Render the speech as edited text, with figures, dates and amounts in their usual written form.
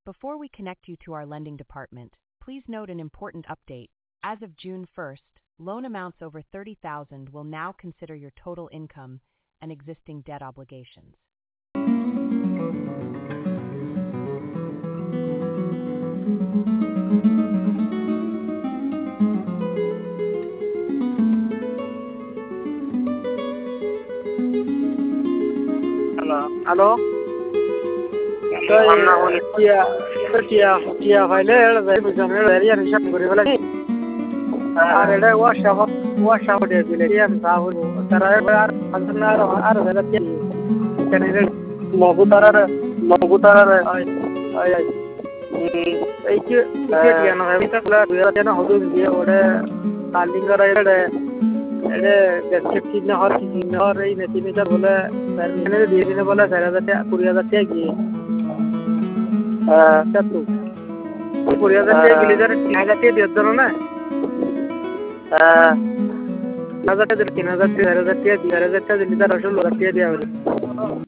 Before we connect you to our lending department, please note an important update. As of June 1st, loan amounts over $30,000 will now consider your total income and existing debt obligations. Hello ಟಿಯ ಫೈಲೆ ಹೇಳಿದೆ ನಿಶಾನ್ ಗುರಿವಲ್ಲ ಆರೆಡೆ wash ಹೊಡೆದಿಲ್ಲ ಏನು ಸಾವು ತರ ಆರು ಗತಿ ಕನೆರೆ ಮಗುತಾರ ay ay que no evita la no hodo দিয়ে ওরে তালিং করে এড়ে ডেসক্রিপটিভ না হর কি না হর এই নেতিমিটার বলে সার্ভিসে দিয়ে দিনে বলে 4000 টাকা 20000 টাকা গিয়ে কত 20000 টাকা গিয়ে যারা 3000 টাকা দিয়ে দিল না 3000 টাকা 4000 টাকা দিলে তার আসল টাকা দিয়ে দেওয়া হবে